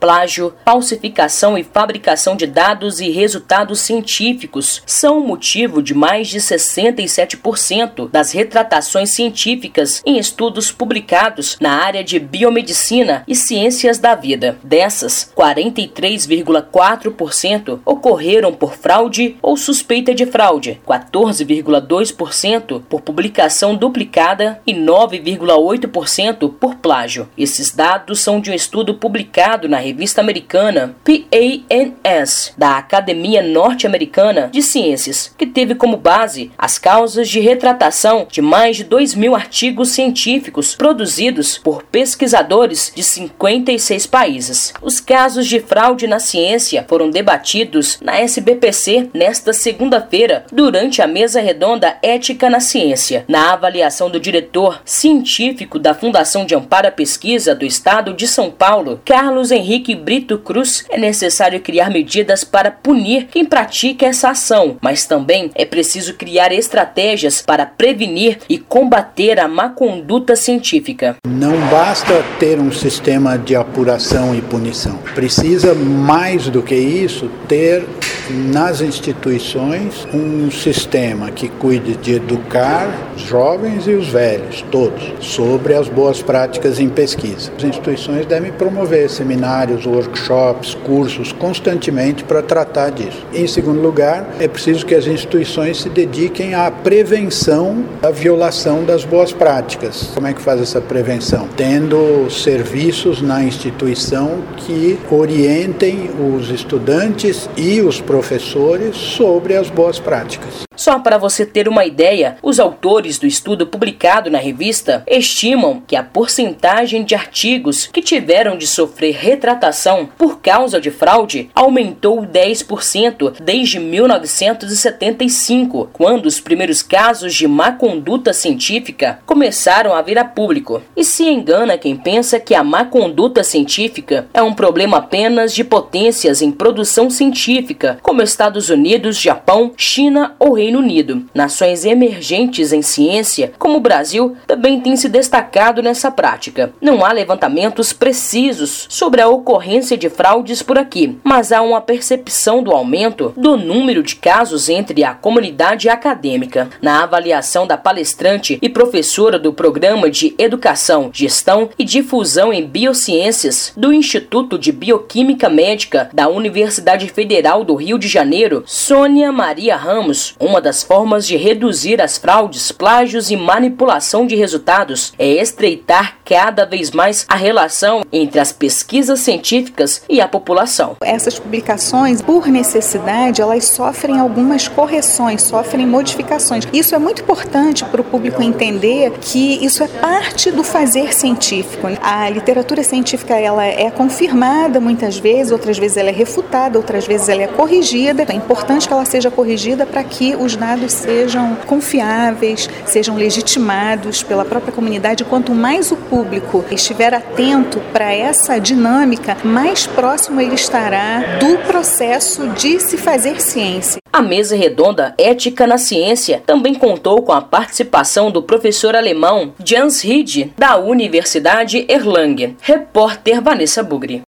Plágio, falsificação e fabricação de dados e resultados científicos são o motivo de mais de 67% das retratações científicas em estudos publicados na área de biomedicina e ciências da vida. Dessas, 43,4% ocorreram por fraude ou suspeita de fraude, 14,2% por publicação duplicada e 9,8% por plágio. Esses dados são de um estudo publicado na revista americana PNAS, da Academia Norte-Americana de Ciências, que teve como base as causas de retratação de mais de 2.000 artigos científicos produzidos por pesquisadores de 56 países. Os casos de fraude na ciência foram debatidos na SBPC nesta segunda-feira, durante a mesa redonda Ética na Ciência. Na avaliação do diretor científico da Fundação de Amparo à Pesquisa do Estado de São Paulo, Carlos Henrique Brito Cruz, é necessário criar medidas para punir quem pratica essa ação, mas também é preciso criar estratégias para prevenir e combater a má conduta científica. Não basta ter um sistema de apuração e punição. Precisa, mais do que isso, ter nas instituições um sistema que cuide de educar os jovens e os velhos, todos, sobre as boas práticas em pesquisa. As instituições devem promover seminários, workshops, cursos constantemente para tratar disso. Em segundo lugar, é preciso que as instituições se dediquem à prevenção da violação das boas práticas. Como é que faz essa prevenção? Tendo serviços na instituição que orientem os estudantes e os professores sobre as boas práticas. Só para você ter uma ideia, os autores do estudo publicado na revista estimam que a porcentagem de artigos que tiveram de sofrer retratação por causa de fraude aumentou 10% desde 1975, quando os primeiros casos de má conduta científica começaram a vir a público. E se engana quem pensa que a má conduta científica é um problema apenas de potências em produção científica, como Estados Unidos, Japão, China ou Reino Unido. Nações emergentes em ciência, como o Brasil, também têm se destacado nessa prática. Não há levantamentos precisos sobre a ocorrência de fraudes por aqui, mas há uma percepção do aumento do número de casos entre a comunidade acadêmica. Na avaliação da palestrante e professora do Programa de Educação, Gestão e Difusão em Biociências do Instituto de Bioquímica Médica da Universidade Federal do Rio de Janeiro, Sônia Maria Ramos, uma das formas de reduzir as fraudes, plágios e manipulação de resultados é estreitar cada vez mais a relação entre as pesquisas científicas e a população. Essas publicações, por necessidade, elas sofrem algumas correções, sofrem modificações. Isso é muito importante para o público entender que isso é parte do fazer científico. A literatura científica ela é confirmada muitas vezes, outras vezes ela é refutada, outras vezes ela é corrigida. É importante que ela seja corrigida para que os dados sejam confiáveis, sejam legitimados pela própria comunidade. Quanto mais o público estiver atento para essa dinâmica, mais próximo ele estará do processo de se fazer ciência. A mesa redonda Ética na Ciência também contou com a participação do professor alemão Jans Ried, da Universidade Erlangen. Repórter Vanessa Bugri.